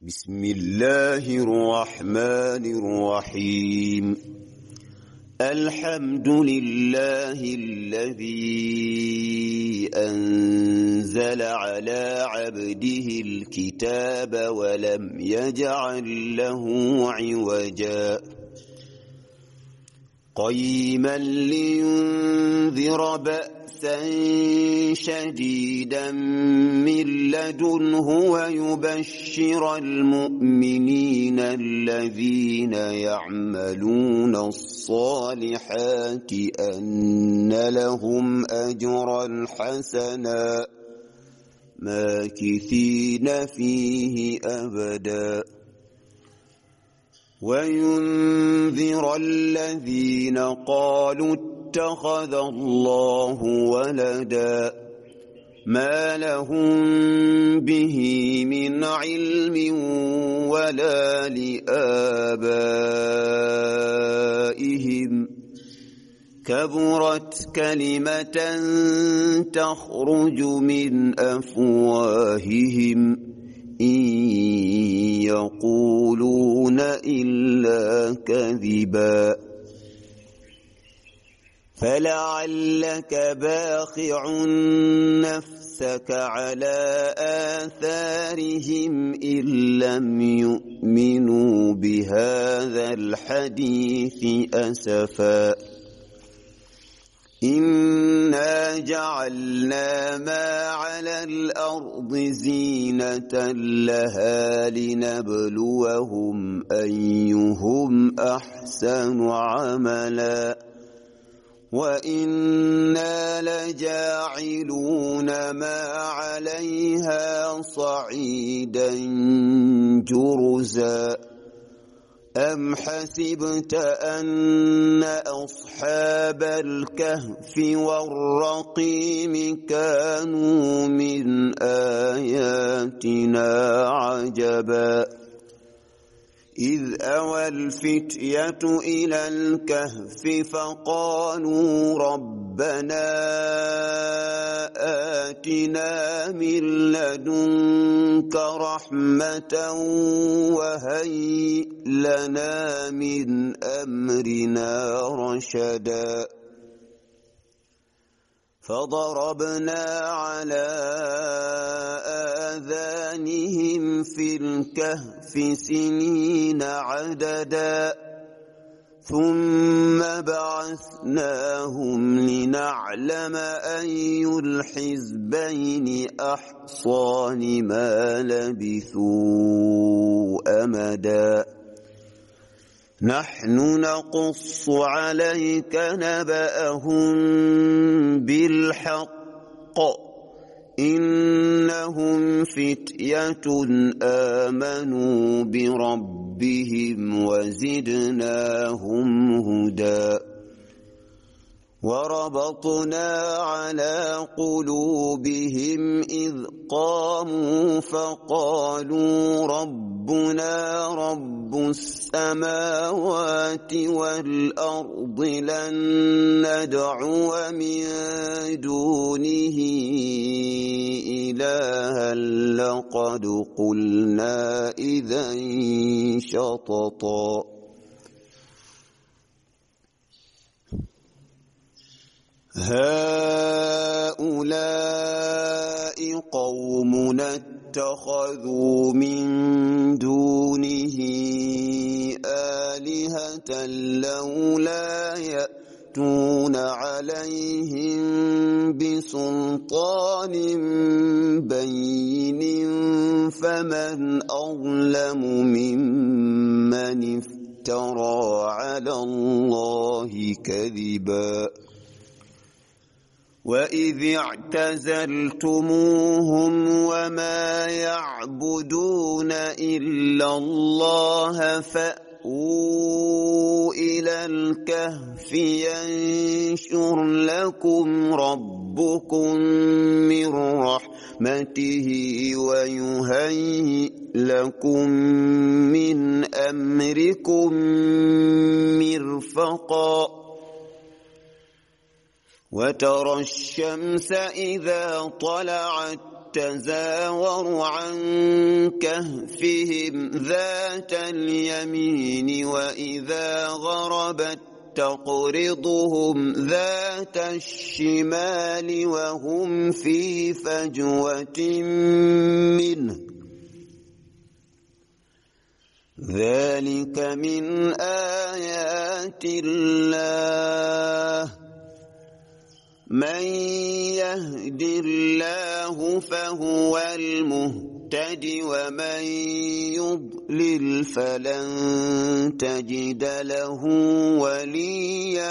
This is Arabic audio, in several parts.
بسم الله الرحمن الرحيم الحمد لله الذي أنزل على عبده الكتاب ولم يجعل له عوجا قيما لينذر بأسا شديدا من لدنه ويبشر المؤمنين الذين يعملون الصالحات أن لهم أجرا حسنا ماكثين فيه أبدا وينذر الذين قالوا اتخذ الله ولدا ما لهم به من علم ولا لآبائهم كبرت كلمة تخرج من أفواههم إن يقولون إلا كذبا فلعلك باخع نفسك على آثارهم إن لم يؤمنوا بهذا الحديث أسفا إنا جعلنا ما على الأرض زينة لها لنبلوهم أيهم أحسن عملا وإنا لجاعلون ما عليها صعيدا جرزا أم حسبت أن أصحاب الكهف والرقيم كانوا من آياتنا عجبا إذ أوى الفتية إلى الكهف فقالوا ربنا آتنا من لدنك رحمة وهيئ لنا من أمرنا رشدا فضربنا على آذانهم في الكهف سنين عددا ثم بعثناهم لنعلم أي الحزبين أحصى لما لبثوا أمدا نحن نقص عليك نبأهم بالحق إنهم فتية آمنوا بربهم وزدناهم هدى وربطنا على قلوبهم إذ قاموا فقالوا ربنا رب السماوات والأرض لن ندعو من دونه إلها لقد قلنا إذا شططا هؤلاء قومنا اتخذوا من دونه آلهة لولا يأتون عليهم بسلطان بين فمن أظلم ممن افترى على الله كذبا وإذ اعتزلتموهم وما يعبدون إلا الله فأووا إلى الكهف ينشر لكم ربكم من رحمته ويهيئ لكم من أمركم مرفقا وترى الشمس إذا طلعت تزاوروا عن كهفهم ذات اليمين وإذا غربت تقرضهم ذات الشمال وهم في فجوة منه ذلك من آيات الله من يهد الله فهو المهتد ومن يضلل فلن تجد له وليا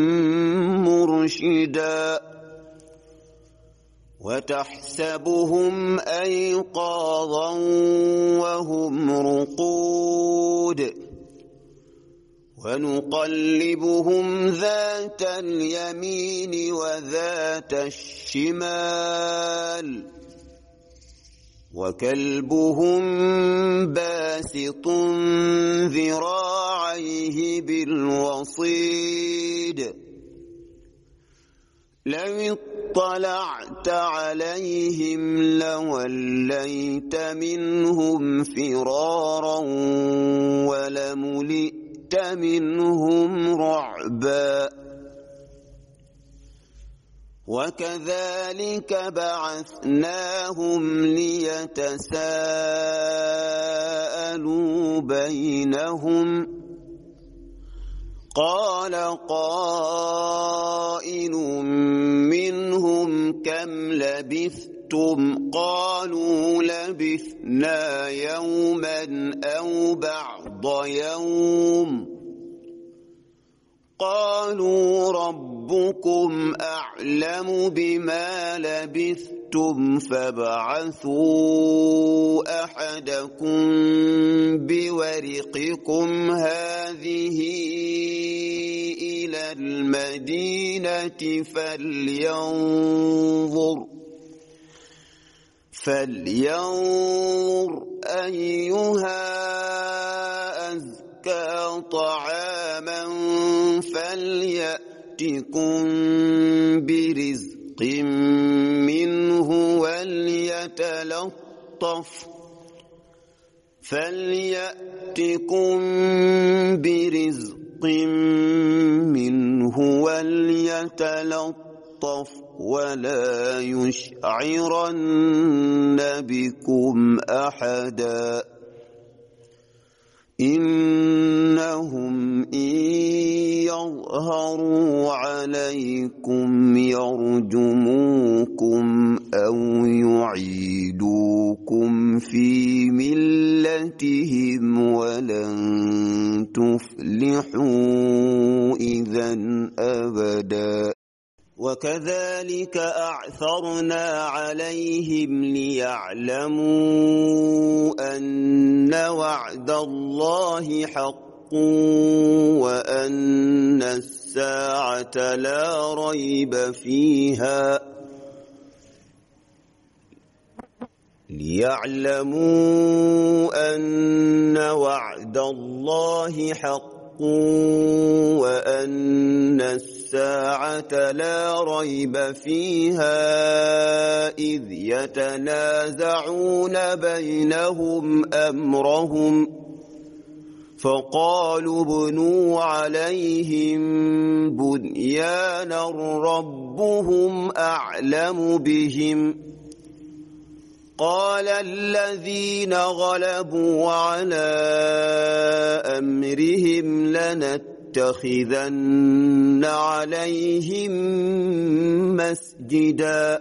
مرشدا وتحسبهم أيقاظا وهم رقود ونقلبهم ذات اليمين وذات الشمال وكلبهم باسط ذراعيه بالوصيد لو اطلعت عليهم لوليت منهم فرارا ولملئت منهم رعبا وكذلك بعثناهم ليتساءلوا بينهم قال قائل منهم كم لبثتم قالوا لبثنا يوما أو بعض يوم قالوا ربكم أعلم بما لبثتم فابعثوا أحدكم بورقكم هذه إلى المدينة فلينظر أيها أزكى طعاما فليأتكم برزق منه وليتلطف ولا يشعرن بكم أحدا إنهم إن يظهروا عليكم يرجموكم أو يعيدوكم في ملتهم ولن تفلحوا إذا أبدا وكذلك أعثرنا عليهم ليعلموا أن وعد الله حق وأن الساعة لا ريب فيها ليعلموا أن وعد الله حق وأن الساعة لا ريب فيها إذ يتنازعون بينهم أمرهم فقالوا ابنوا عليهم بنيانا ربهم أعلم بهم قال الذين غلبوا على أمرهم لنتخذن عليهم مسجدا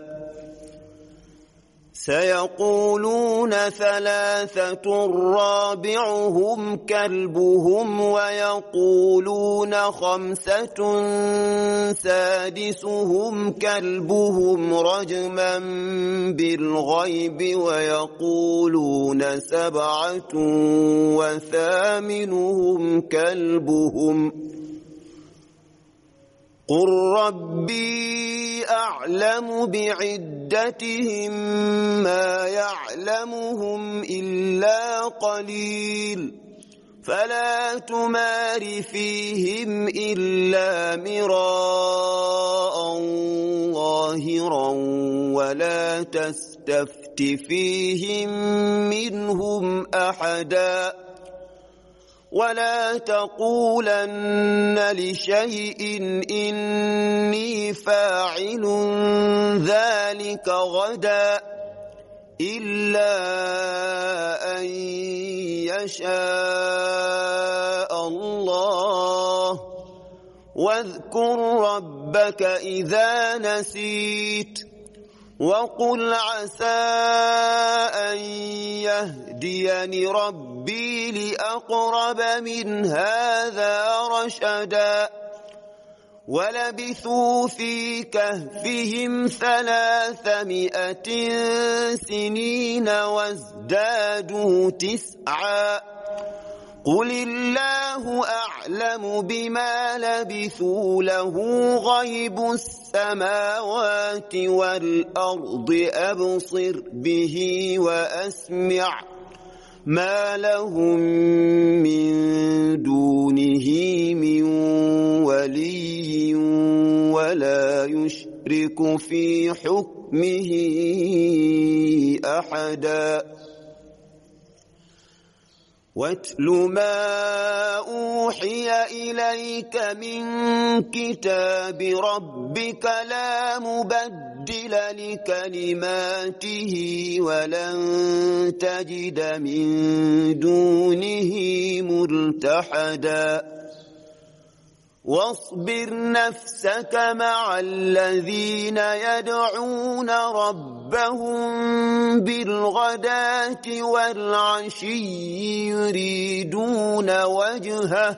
سيقولون ثلاثة رابعهم كلبهم ويقولون خمسة سادسهم كلبهم رجما بالغيب ويقولون سبعة وثامنهم كلبهم قل ربي أعلم بعدتهم ما يعلمهم إلا قليل فلا تمار فيهم إلا مراء ظاهرا ولا تستفت تأت فيهم منهم أحدا ولا تقولن لشيء إني فاعل ذلك غدا إلا أن يشاء الله واذكر ربك إذا نسيت وقل عسى أن يهديني ربي لأقرب من هذا رشدا ولبثوا في كهفهم 300 سنين وازدادوا 9 قل الله أعلم بما لبثوا له غيب السماوات والأرض أبصر به وأسمع ما لهم من دونه من ولي ولا يشرك في حكمه أحدا واتل ما أوحي إليك من كتاب ربك لا مبدل لكلماته ولن تجد من دونه ملتحدا واصبر نفسك مع الذين يدعون ربهم بالغداة والعشي يريدون وجهه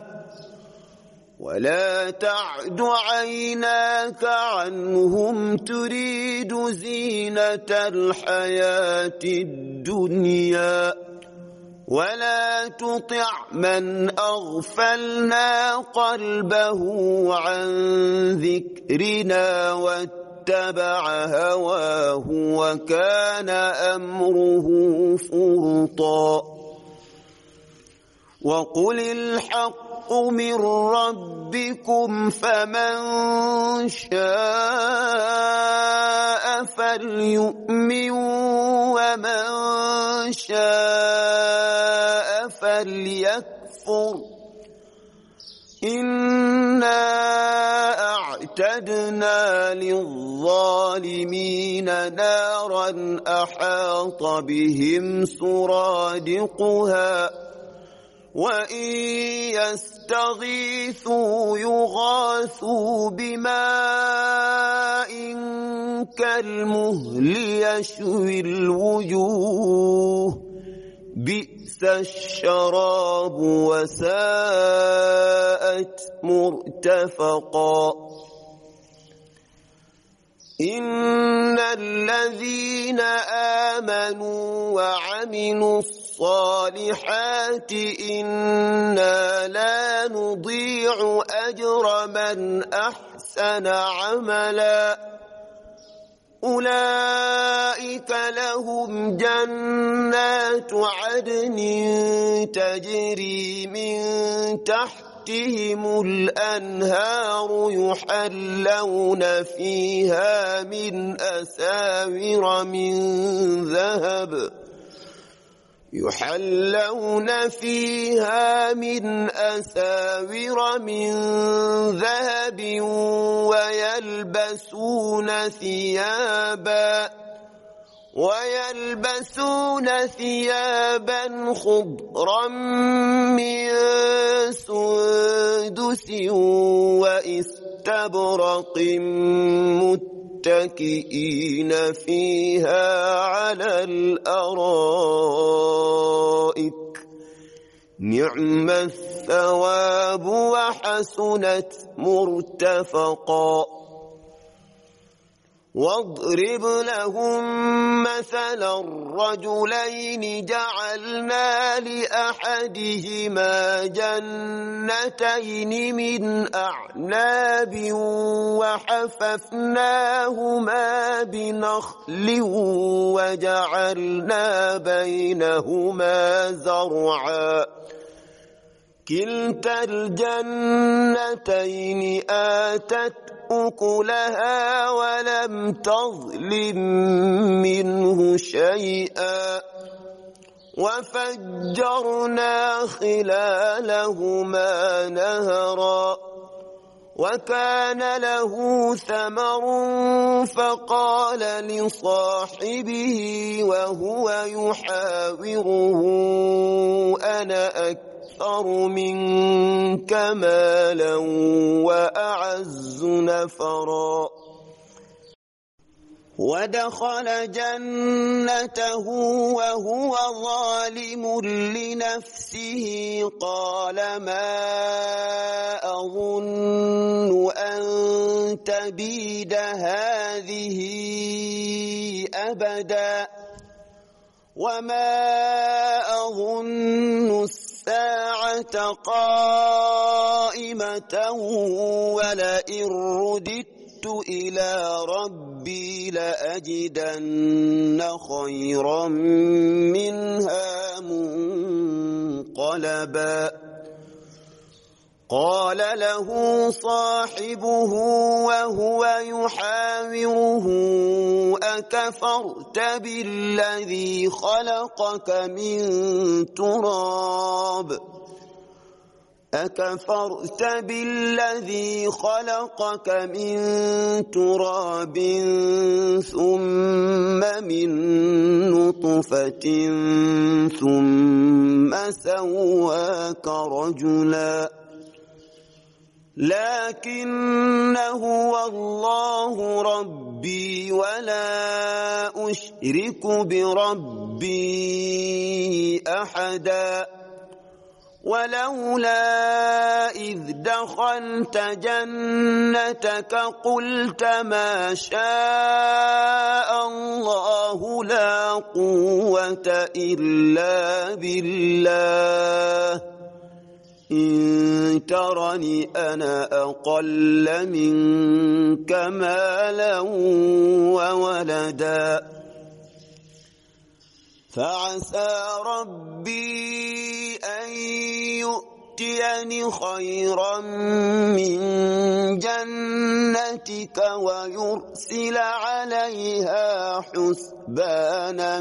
ولا تعد عيناك عنهم تريد زينة الحياة الدنيا ولا تطع من أغفلنا قلبه عن ذكرنا واتبع هواه وكان أمره فرطا وقل الحق من ربكم فمن شاء فليؤمن ومن شاء فليكفر إنا أعتدنا للظالمين نارا أحاط بهم سرادقها وإن يستغيثوا يغاثوا بماء كالمهل يشوي الوجوه بئس الشراب وساءت مرتفقا إن الذين آمنوا وعملوا الصالحات إنا لا نضيع أجر من أحسن عملا أولئك لهم جنات عدن تجري من تحتهم الأنهار يحلون فيها من أساور من ذهب ويلبسون ثيابا خضرا من سندس واستبرق متكئين فيها على الأرائك نعم الثواب وحسنت مرتفقا واضرب لهم مثلا الرجلين جعلنا لأحدهما جنتين من أعناب وحففناهما بنخل وجعلنا بينهما زرعا كلتا الجنتين آتت أكلها ولم تظلم منه شيئا وفجرنا خلالهما نهرا وكان له ثمر فقال لصاحبه وهو يحاوره أنا أكثر منك مالا وأعز نفرا ودخل جنته وهو ظالم لنفسه قال ما أظن أن تبيد هذه أبدا وما أظن الساعة قائمة ولئن رددت إلى ربي لأجدن خيرا منها منقلبا قال له صاحبه وهو يحاوره أكفرت بالذي خلقك من تراب ثم من نطفة ثم سواك رجلا لكن هو الله ربي ولا أشرك بربي أحدا ولولا إذ دخلت جنتك قلت ما شاء الله لا قوة إلا بالله إن ترني أنا أقل منك مالا وولدا فعسى ربي أن يؤتيني خيرا من جنتك ويرسل عليها حسبانا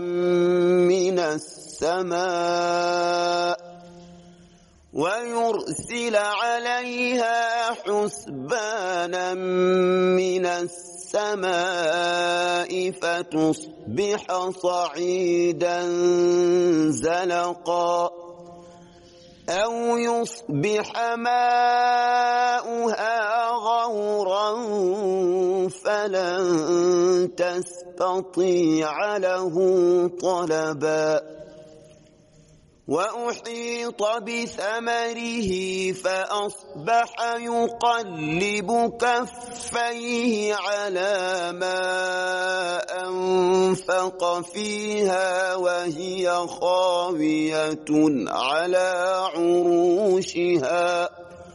من السماء فتصبح صعيدا زلقا أو يصبح ماؤها غورا فلن تستطيع له طلبا وأحيط بثمره فأصبح يقلب كفيه على ما أنفق فيها وهي خاوية على عروشها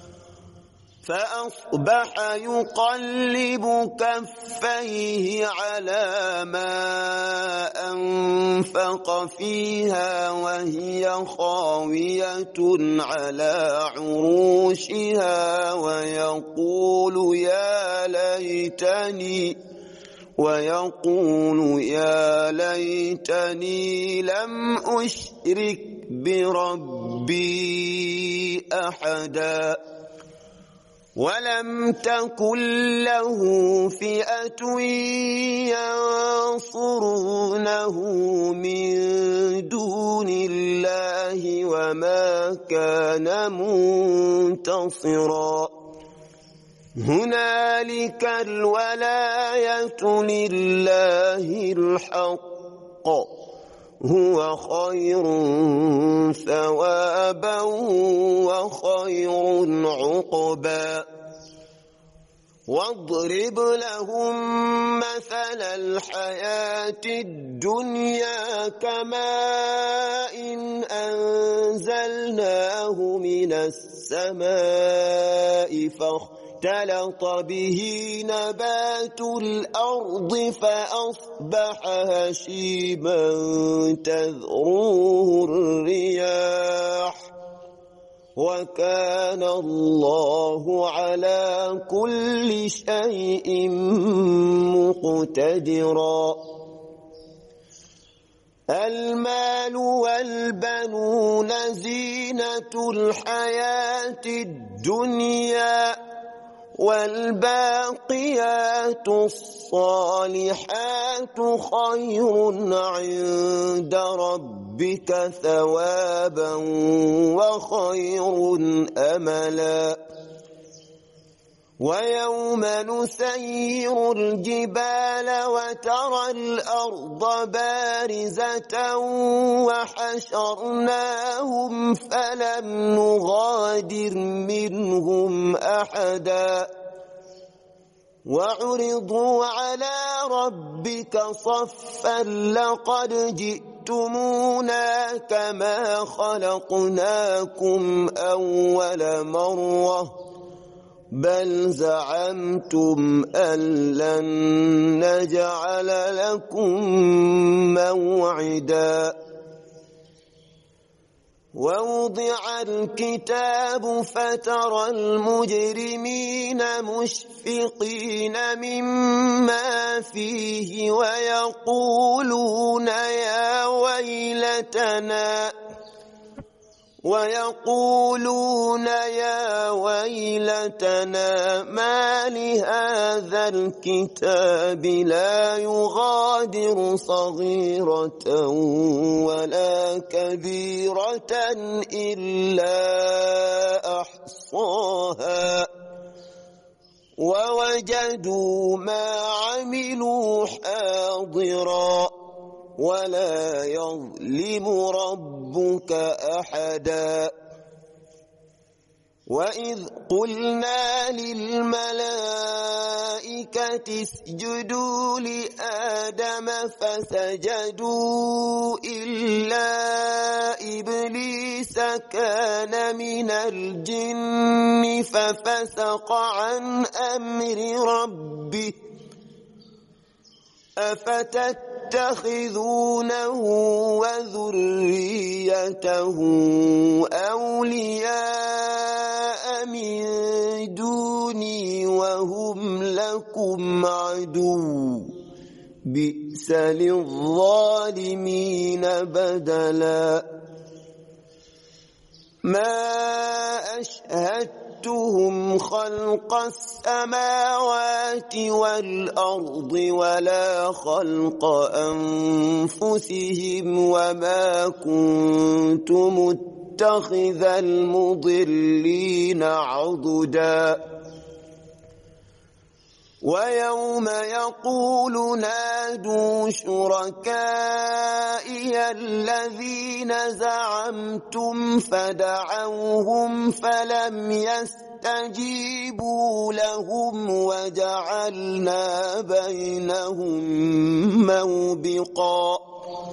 ويقول يا ليتني لم أشرك بربي أحدا ولم تكن له فئة ينصرونه من دون الله وما كان منتصرا هنالك الولاية لله الحق هو خير ثوابا وخير عقبا واضرب لهم مثل الحياة الدنيا كماء أنزلناه من السماء فاختلط به نبات الأرض فأصبح هشيما تذروه الرياح وكان الله على كل شيء مقتدرا. المال والبنون زينة الحياة الدنيا، والباقيات الصالحات خير عند ربك ثوابا وخير أملا. ويوم نسير الجبال وترى الأرض بارزة وحشرناهم فلم نغادر منهم أحدا، وعرضوا على ربك صفا لقد جئتمونا كما خلقناكم أول مرة بل زعمتم أن لن نجعل لكم موعدا. ووضع الكتاب فترى المجرمين مشفقين مما فيه ويقولون يا ويلتنا ما لهذا الكتاب لا يغادر صغيرة ولا كبيرة إلا أحصاها ووجدوا ما عملوا حاضرا ولا يظلم ربك أحدا. وإذ قلنا للملائكة اسجدوا لآدم فسجدوا إلا إبليس كان من الجن ففسق عن أمر ربه أفتتخذونه وذريته أولياء من دوني وهم لكم عدو بئس للظالمين بدلا. ما أشهدتهم خلق السماوات والأرض ولا خلق أنفسهم وما كنت متخذ المضلين عضدا. ويوم يقول نادوا شركائي الذين زعمتم فدعوهم فلم يستجيبوا لهم وجعلنا بينهم موبقا.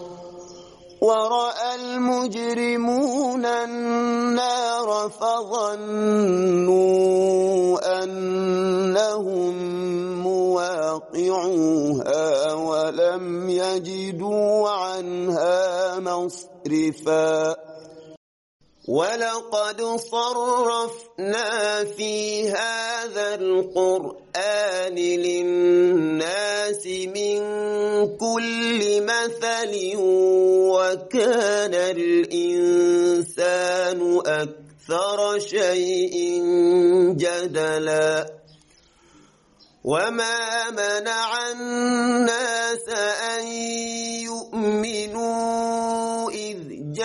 ورأى المجرمون النار فظنوا أنهم مواقعوها ولم يجدوا عنها مصرفا. ولقد صرفنا في هذا القرآن للناس من كل مثل وكان الإنسان أكثر شيء جدلا. وما منع الناس أن يؤمنوا إذ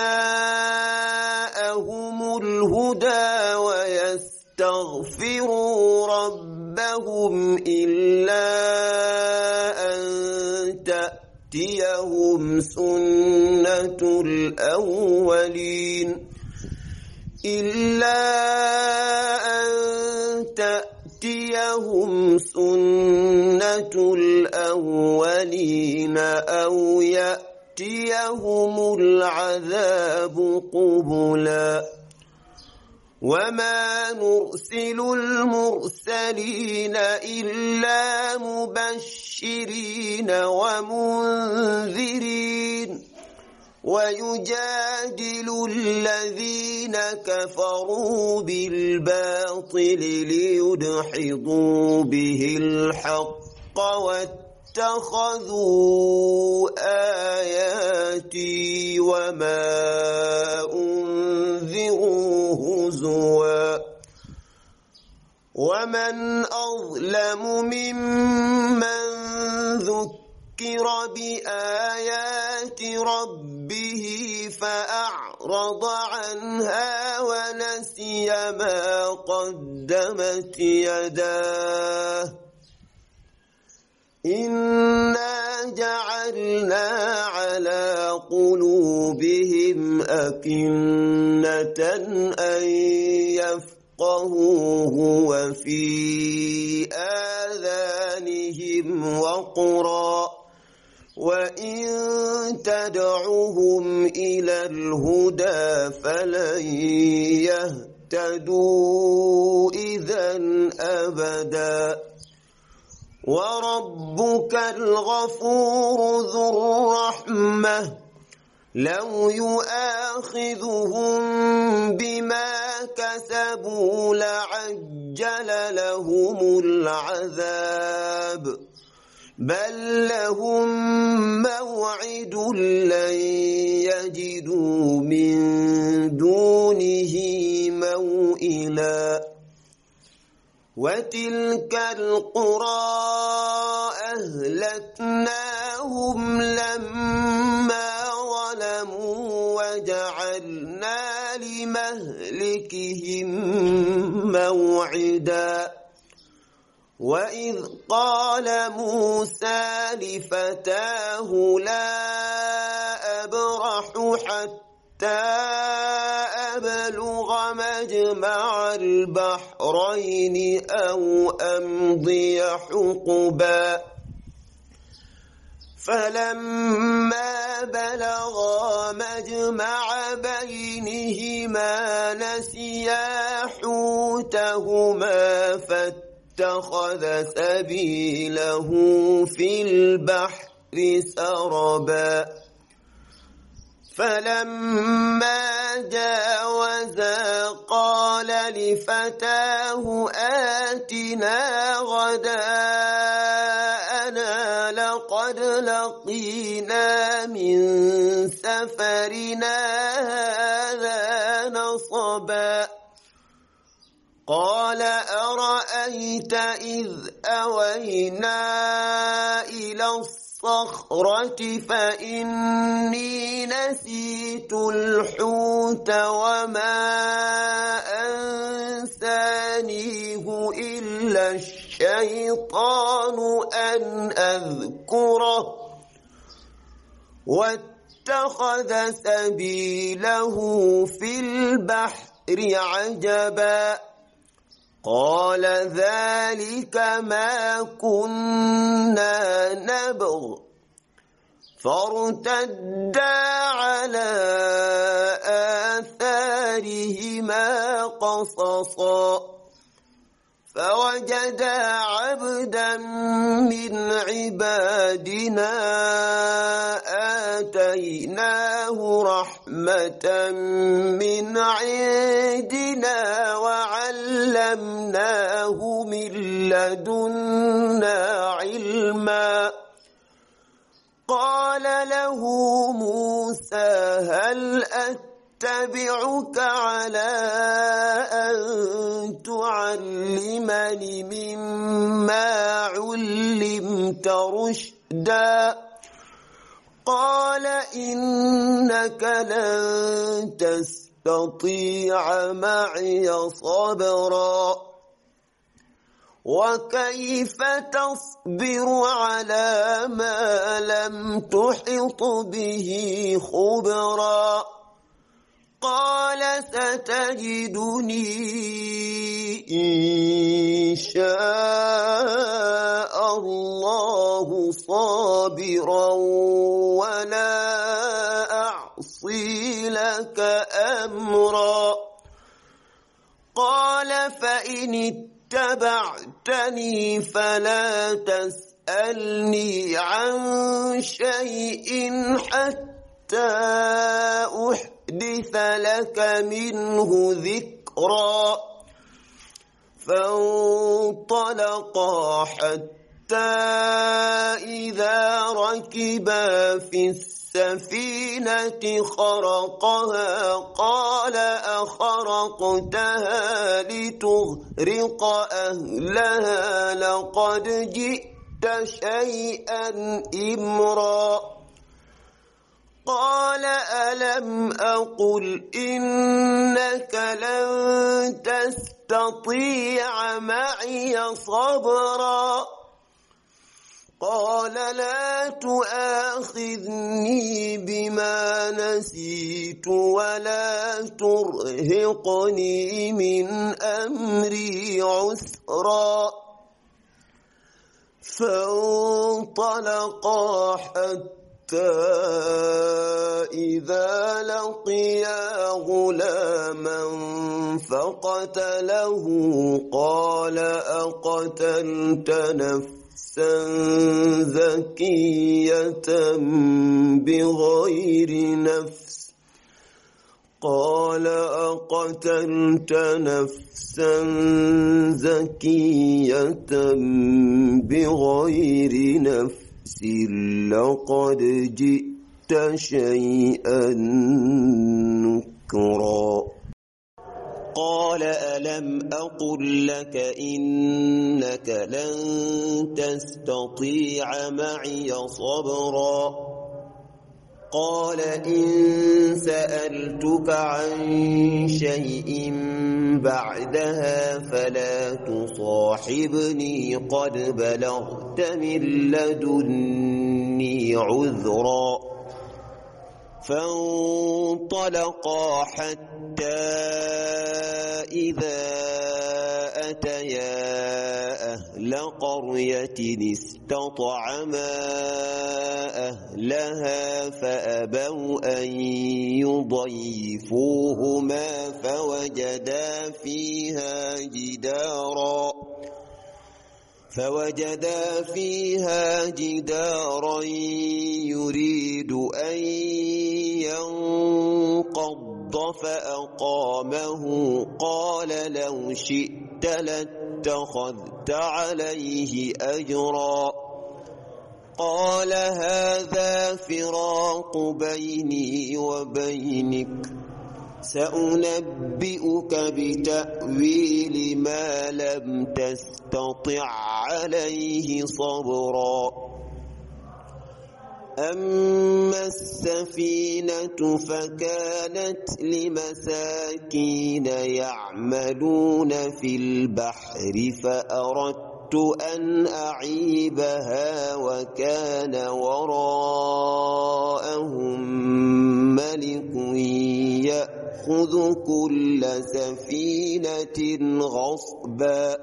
جاءهم الهدى ويستغفروا ربهم إلا أن تأتيهم سنة الأولين أو يأتيهم العذاب قبلا. وما نرسل المرسلين إلا مبشرين ومنذرين ويجادل الذين كفروا بالباطل ليدحضوا به الحق واتخذوا آياتي وما أنذروا هزوا ومن أظلم ممن ذكر بآيات ربه فأعرض عنها ونسي ما قدمت يداه إنا جعلنا على قلوبهم أكنة أن يفقهوه وفي آذانهم وقرا وإن تدعهم إلى الهدى فلن يهتدوا إذا أبدا وربك الغفور ذو الرحمة لو يؤاخذهم بما كسبوا لعجل لهم العذاب بل لهم موعد لن يجدوا من دونه موئلا وتلك القرى أهلكناهم لما ظلموا وجعلنا لمهلكهم موعدا وإذ قال موسى لفتاه لا أبرح حتى أبلغ مجمع البحرين أو أمضي حقبا فلما بلغا مجمع بينهما نسيا حوتهما فاتخذ سبيله في البحر سربا فلما جاوزا قال لفتاه آتنا غداءنا لقد لقينا من سفرنا هذا نصبا قال أرأيت إذ أوينا إلى الصخرة فإني نسيت الحوت وما أنسانيه إلا الشيطان أن أذكره واتخذ سبيله في البحر عجبا قال ذلك ما كنا نبغ فارتدا على آثارهما قصصا فوجدا عبدا من عبادنا آتيناه رحمة من عندنا وعلمناه من لدنا علما قال له موسى هل أتبعك على أن تعلمني مما علمت رشدا قال إنك لن تستطيع معي صبرا وكيف تصبر على ما لم تحط به خبرا قال ستجدني إن شاء الله صابرا ولا أعصي لك أمرا قال فإن اتبعتني فلا تسألني عن شيء حتى أحدث لك منه ذكرا فانطلقا حتى إذا ركبا في السفينة خرقها قال أخرقتها لتغرق أهلها لقد جئت شيئا إمرا قال ألم أقل إنك لن تستطيع معي صبرا قال لا تؤاخذني بما نسيت ولا ترهقني من أمري عسرا فانطلقا حتى إذا لقيا غلاما فقتله قال أقتلت نفسا زكية بغير نفس قال أقتلت نفسا زكية بغير نفس لقد جئت شيئا نكرا قال ألم أقل لك إنك لن تستطيع معي صبرا قال إن سألتك عن شيء بعدها فلا تصاحبني قد بلغت من لدني عذرا فانطلقا حتى إذا أتيا أهل قرية استطعما أهلها فأبوا أن يضيفوهما فوجدا فيها جدارا يريد أن ينقض فأقامه قال لو شئت لاتخذت عليه أجرا قال هذا فراق بيني وبينك سأنبئك بتأويل ما لم تستطع عليه صبرا أما السفينة فكانت لمساكين يعملون في البحر فأردت أن أعيبها وكان وراءهم ملك يأخذ كل سفينة غصبا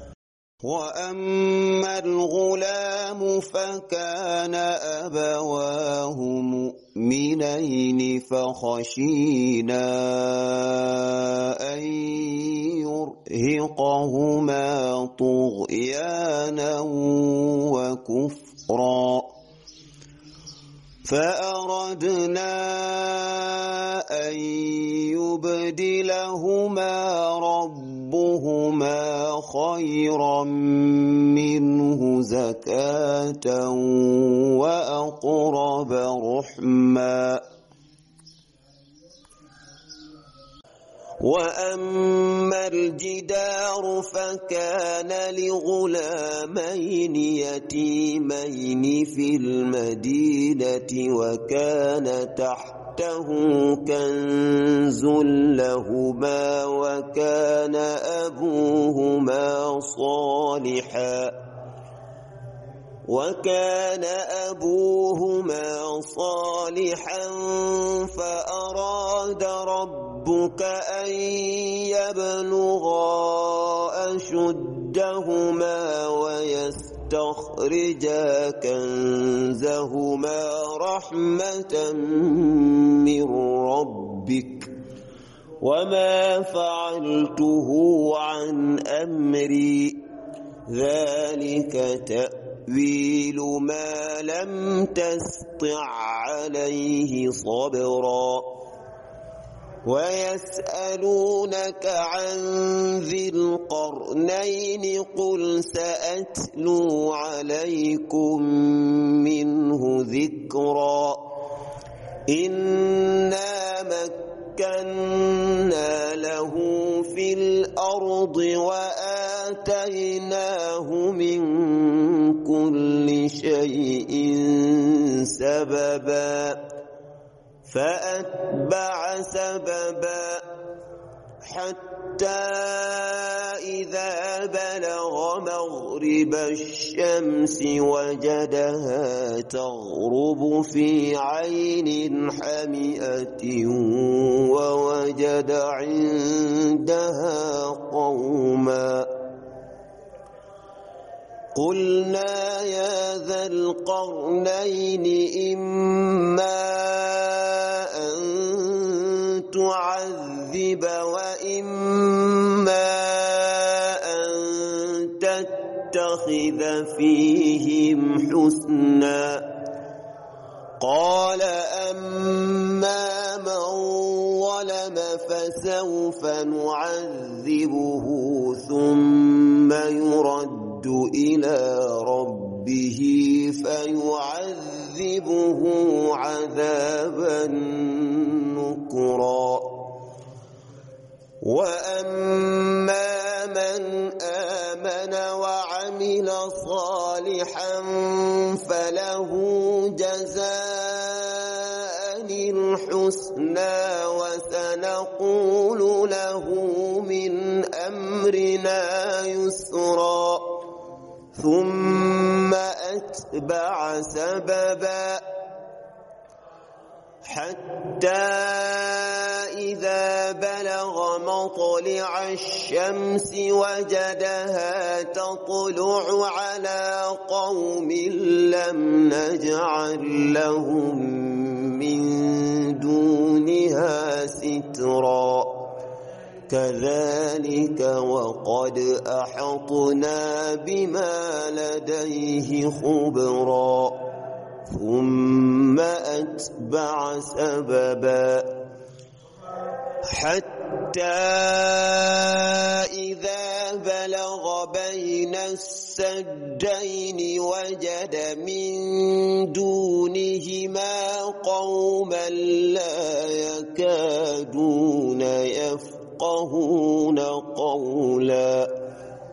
وأما الغلام فكان أبواه مؤمنين فخشينا أن يرهقهما طغيانا وكفرا فأردنا أن يبدلهما ربهما خيرا منه زكاة وأقرب رحما وأما الجدار فكان لغلامين يتيمين في المدينة وكان تحته كنز لهما وكان أبوهما صالحا فأراد ربك أن يبلغا أشدهما ويستخرجا كنزهما رحمة من ربك وما فعلته عن أمري ذلك تأويل تأويل ما لم تسطع عليه صبرا ويسألونك عن ذي القرنين قل سأتلو عليكم منه ذكرا إنا مكنا له في الأرض وآتيناه من كل شيء سببا فأتبع سببا حتى إذا بلغ مغرب الشمس وجدها تغرب في عين حمئة ووجد عندها قوما قلنا يا ذا القرنين إما أن تعذب وإما أن تتخذ فيهم حسنا قال أما من ظلم فسوف نعذبه ثم يرد إلى ربه فيعذبه عذابا نكرا وأما من آمن وعمل صالحا فله جزاء الحسنى وسنقول له من أمرنا يسرا ثم أتبع سببا حتى إذا بلغ مطلع الشمس وجدها تطلع على قوم لم نجعل لهم من دونها سترا كذلك وقد أحطنا بما لديه خبرا ثم أتبع سببا حتى إذا بلغ بين السدين وجد من دونهما قوما لا يكادون يفقهون قولا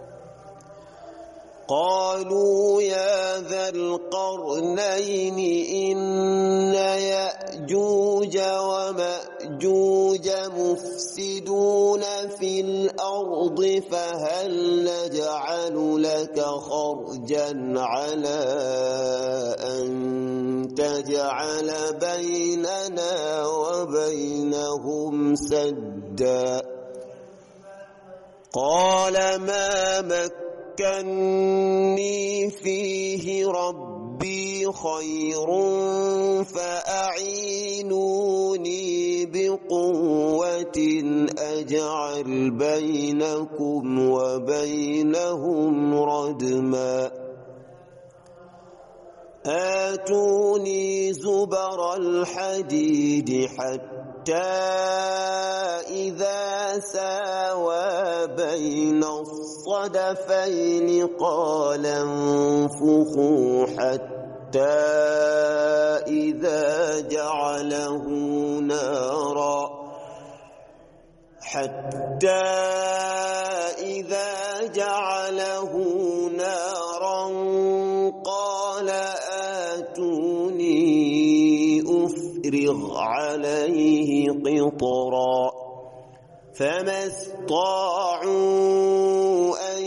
قالوا يا ذا القرنين إن يأجوج ومأجوج مفسدون في الأرض فهل نجعل لك خرجا على أن تجعل بيننا وبينهم سدا قال ما مكني فيه ربي خير فأعينوني بقوة أجعل بينكم وبينهم ردما آتوني زبر الحديد حتى إذا ساوى بين الصدفين قال انفخوا حتى إذا جعله نارا قال آتوني أفرغ عليه قطرا فما استطاعوا أن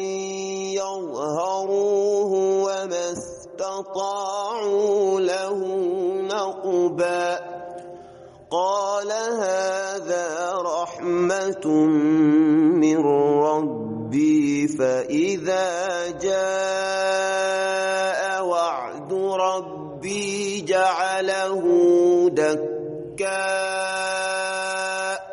يظهروه وما استطاعوا له نقبا قال هذا رحمة من ربي فإذا جاء وعد ربي جعله دكا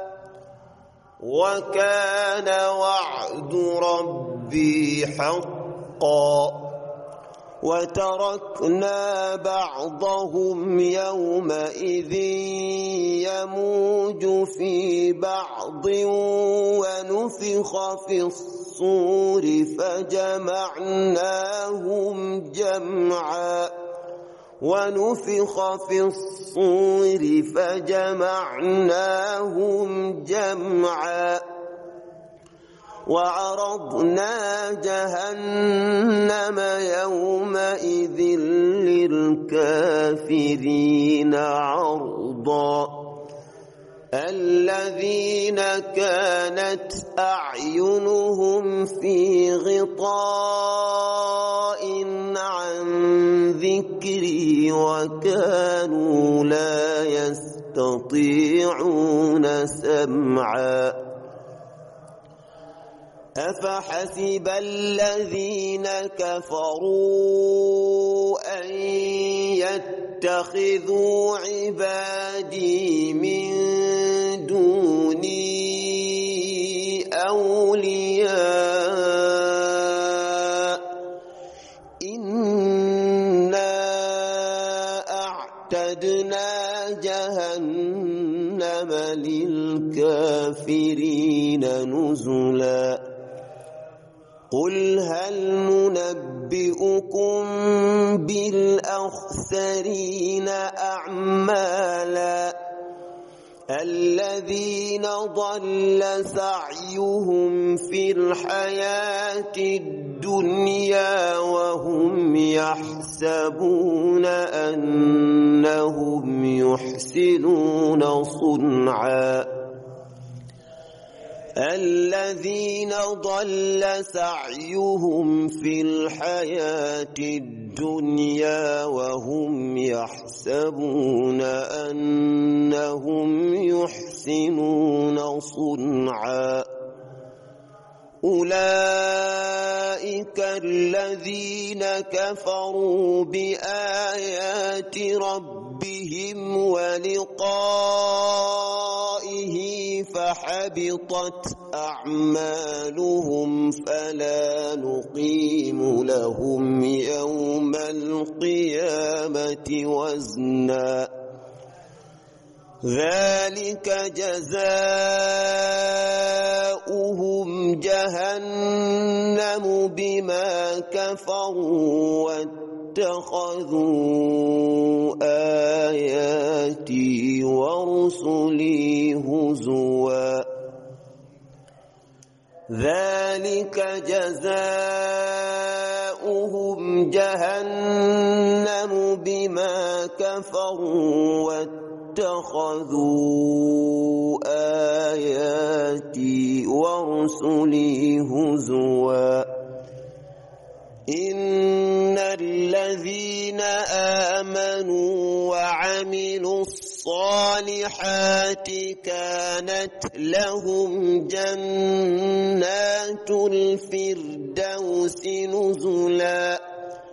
وكان وعد ربي حقا وتركنا بعضهم يومئذ يموج في بعض ونفخ في الصور فجمعناهم جمعا وعرضنا جهنم يومئذ للكافرين عرضا الذين كانت أعينهم في غطاء عن ذكري وكانوا لا يستطيعون سمعا أفحسب الذين كفروا أن يتخذوا عبادي من دوني أولياء إنا أعتدنا جهنم للكافرين نزلا قل هل ننبئكم بالأخسرين أعمالا الذين ضل سعيهم في الحياة الدنيا وهم يحسبون أنهم يحسنون صنعا الذين ضل سعيهم في الحياة الدنيا وهم يحسبون أنهم يحسنون صنعا أولئك الذين كفروا بآيات ربهم ولقائه فحبطت أعمالهم فلا نقيم لهم يوم القيامة وزنا ذلك جزاؤهم جهنم بما كفروا واتخذوا آياتي ورسلي هزوا ذلك جزاؤهم جهنم بما كفروا واتخذوا آياتي ورسلي هزوا إن الذين آمنوا وعملوا الصالحات كانت لهم جنات الفردوس نزلا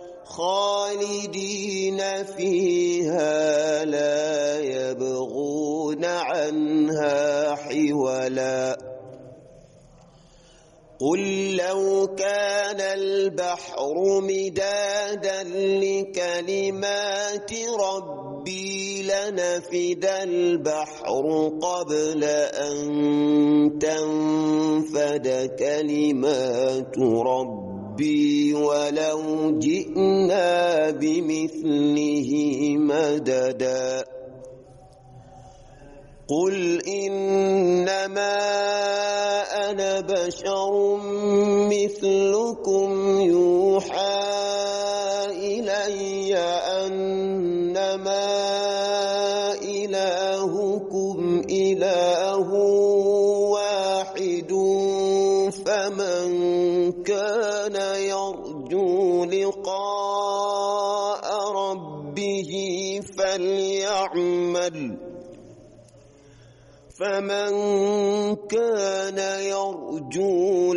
خالدين فيها لا يبغون عنها حولا قل لو كان البحر مدادا لكلمات ربي لنفد البحر قبل أن تنفد كلمات ربي ولو جئنا بمثله مددا قل إنما أنا بشر مثلكم يوحى إلي أنما إلهكم إله واحد فمن كان يرجو لقاء ربه فمن كان يرجو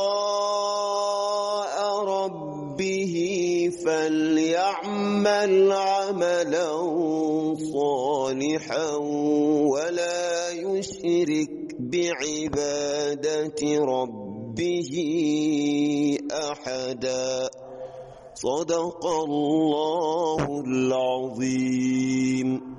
لقاء ربه فليعمل عملا صالحا ولا يشرك بعبادة ربه أحدا صدق الله العظيم.